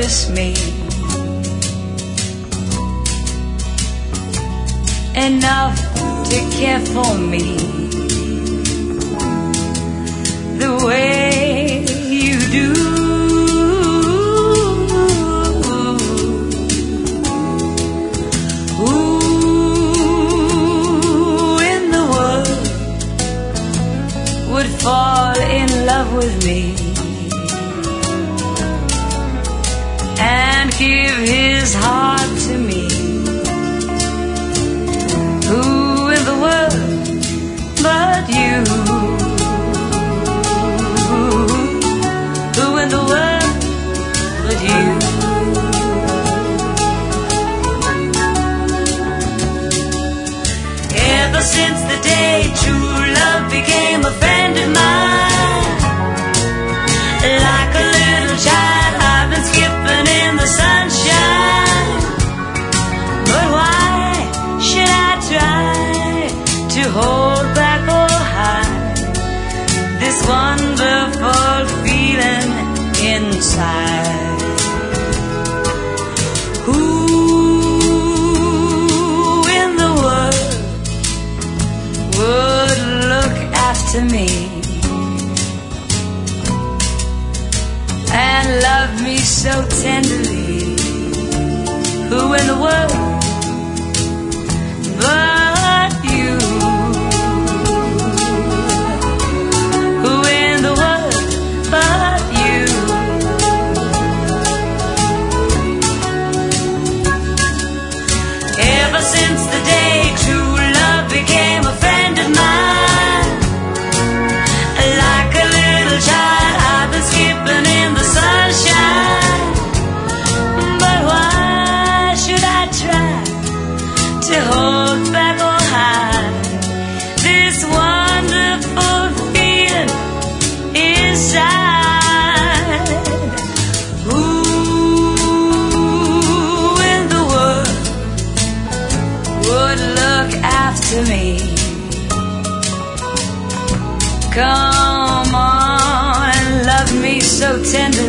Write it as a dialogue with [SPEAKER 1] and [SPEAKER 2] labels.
[SPEAKER 1] notice me enough to care for me the way you do. Who in the world would fall in love with me and give his heart to me? Who in the world but you? Who in the world but you? Ever since the day true love became a friend of mine, like a little child I've been skipping in the sunshine. But why should I try to hold back or hide this wonderful feeling inside? Who in the world would look after me and love me so tenderly? Who in the world but you? Who in the world but you? Ever since the day true love became a friend of mine, like a little child I've been skipping in the sunshine. But why should I try to hold back or hide this wonderful feeling inside? Who in the world would look after me? Come on and love me so tenderly.